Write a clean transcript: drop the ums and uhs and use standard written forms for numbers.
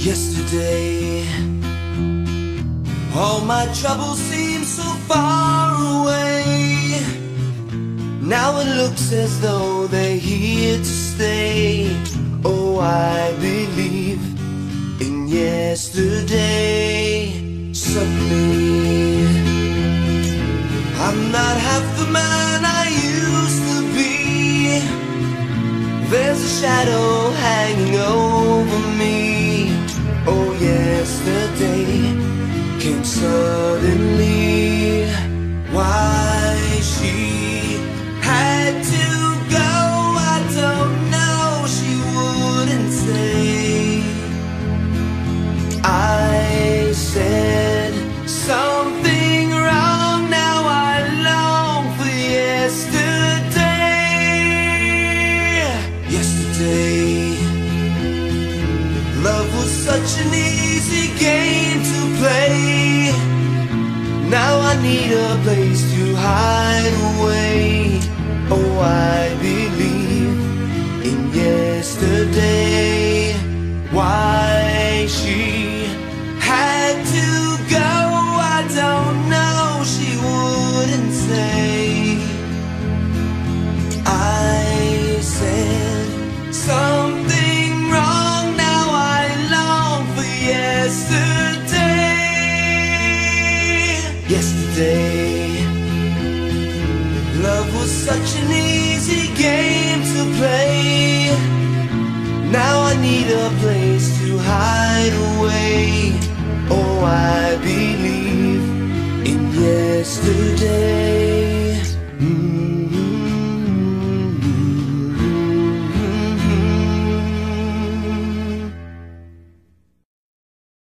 Yesterday, all my troubles seem so far away. Now it looks as though they're here to stay. Oh, I believe in yesterday. Suddenly, I'm not half the man I used to be. There's a shadow hanging over me. Oh, yesterday came suddenly. Why she had to go, I don't know, she wouldn't say. I said something wrong, now I long for yesterday. Yesterday, love was such an easy game to play. Now I need a place to hide away. Oh, I believe in yesterday. Why she had to go, I don't know, she wouldn't say. I said something wrong, now I long for yesterday. Yesterday, love was such an easy game to play. Now I need a place to hide away. Oh, I believe in yesterday.